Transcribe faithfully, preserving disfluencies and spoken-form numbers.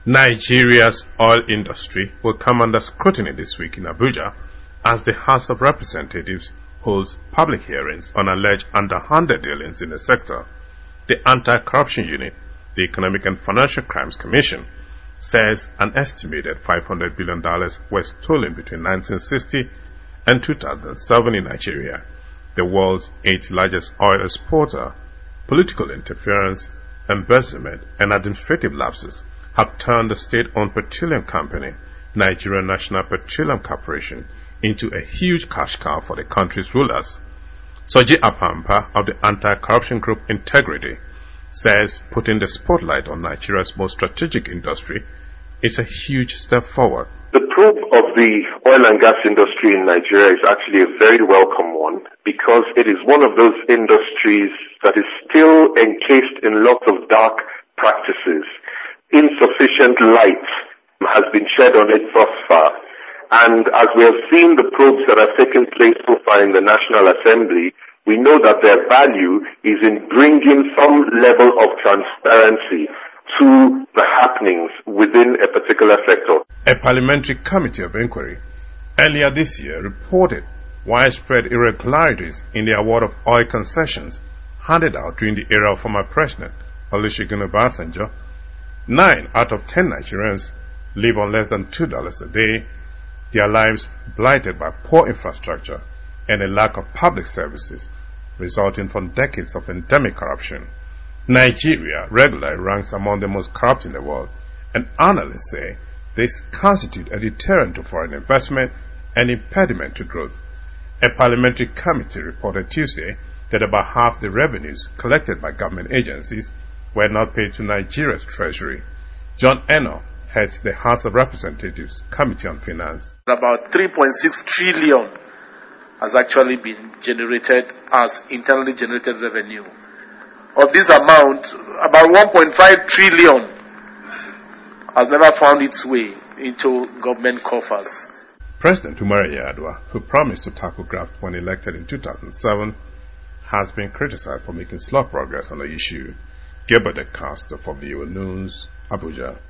Nigeria's oil industry will come under scrutiny this week in Abuja as the House of Representatives holds public hearings on alleged underhanded dealings in the sector. The Anti-Corruption Unit, the Economic and Financial Crimes Commission, says an estimated five hundred billion dollars were stolen between nineteen sixty and two thousand seven in Nigeria, the world's eighth largest oil exporter. Political interference, embezzlement, and administrative lapses have turned the state-owned petroleum company, Nigerian National Petroleum Corporation, into a huge cash cow for the country's rulers. Soji Apampa of the anti-corruption group Integrity says putting the spotlight on Nigeria's most strategic industry is a huge step forward. The probe of the oil and gas industry in Nigeria is actually a very welcome one because it is one of those industries that is still encased in lots of dark practices. Insufficient light has been shed on it thus far. And as we have seen the probes that have taken place so far in the National Assembly, we know that their value is in bringing some level of transparency to the happenings within a particular sector. A parliamentary committee of inquiry earlier this year reported widespread irregularities in the award of oil concessions handed out during the era of former President Olusegun Obasanjo. Nine out of ten Nigerians live on less than two dollars a day, their lives blighted by poor infrastructure and a lack of public services resulting from decades of endemic corruption. Nigeria regularly ranks among the most corrupt in the world, and analysts say this constitutes a deterrent to foreign investment and impediment to growth. A parliamentary committee reported Tuesday that about half the revenues collected by government agencies were not paid to Nigeria's treasury. John Eno heads the House of Representatives Committee on Finance. About three point six trillion has actually been generated as internally generated revenue. Of this amount, about one point five trillion has never found its way into government coffers. President Umaro Yar'Adua, who promised to tackle graft when elected in two thousand seven, has been criticized for making slow progress on the issue. Gilbert Acosta for V O A News, Abuja.